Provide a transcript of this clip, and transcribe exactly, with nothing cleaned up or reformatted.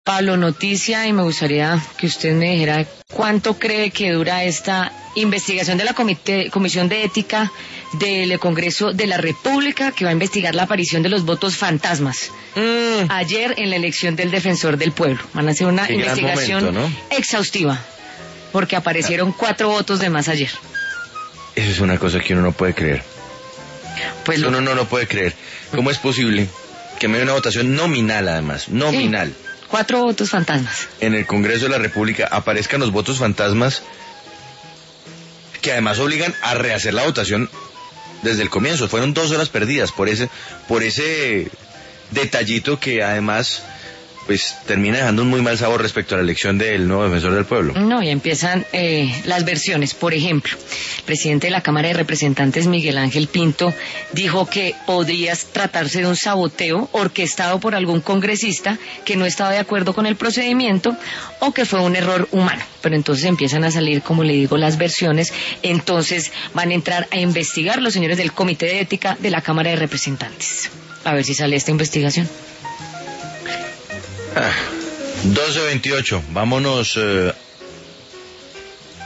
Pablo, noticia, y me gustaría que usted me dijera cuánto cree que dura esta investigación de la comité, Comisión de Ética del Congreso de la República, que va a investigar la aparición de los votos fantasmas. Mm. Ayer en la elección del Defensor del Pueblo. Van a hacer una Qué investigación momento, ¿no? exhaustiva, porque aparecieron cuatro votos de más ayer. Eso es una cosa que uno no puede creer. Pues Uno lo... no lo puede creer. ¿Cómo es posible que en medio de una votación nominal, además, nominal, sí, cuatro votos fantasmas, en el Congreso de la República aparezcan los votos fantasmas que además obligan a rehacer la votación desde el comienzo? Fueron dos horas perdidas por ese, por ese detallito que además pues termina dejando un muy mal sabor respecto a la elección del nuevo Defensor del Pueblo. No, y empiezan eh, las versiones. Por ejemplo, el presidente de la Cámara de Representantes, Miguel Ángel Pinto, dijo que podría tratarse de un saboteo orquestado por algún congresista que no estaba de acuerdo con el procedimiento o que fue un error humano. Pero entonces empiezan a salir, como le digo, las versiones. Entonces van a entrar a investigar los señores del Comité de Ética de la Cámara de Representantes. A ver si sale esta investigación. Ah, doce veintiocho, vámonos eh,